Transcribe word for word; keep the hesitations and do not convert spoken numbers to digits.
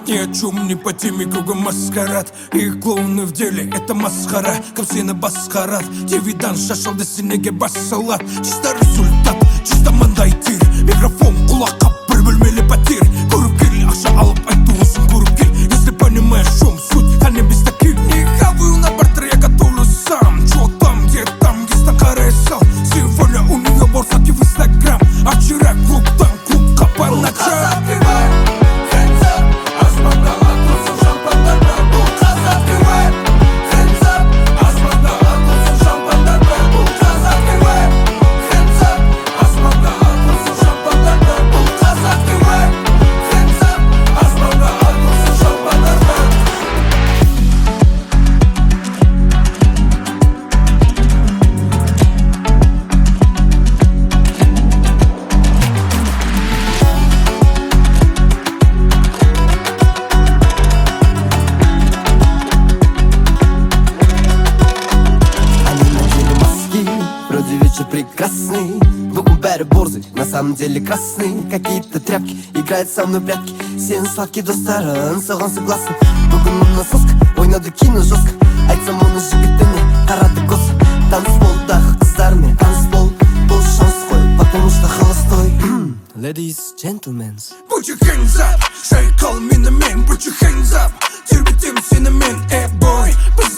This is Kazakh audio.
Ни о чем не по теме, кругом маскарад. И клоуны в деле, это масхара. Капсина басхарат, девидан шашалды сенеге бассалат. Чисто результат, чисто мандай тир. Микрофон кулакка, бір бөлмелі пәтер. Көріп кел, ақша алып айту үшін көріп кел. Если понимаешь, в чем суть, а не без таких. И хаваю на бартер, я готовлю сам. Чё там, где там, если каре сал. Симфония у нее борсаки в инстаграм. А вчера клуб там, клуб капа начал. Прекрасный, вокруг бәрі борзый, на самом деле красный. Какие-то тряпки, играет со мной прятки. Сен сладкий достарын, соған согласен. Бүгін мұна соска, ойнады кино жестко. Айтсам оны жігітіне, қарады косы. Танцполдағы қыздармен, танцпол, бұл шанс қой, потому что холостой. Ladies, gentlemen, put your hands up, шайқал менімен, put your hands up. Тербетем сені мен, э бой.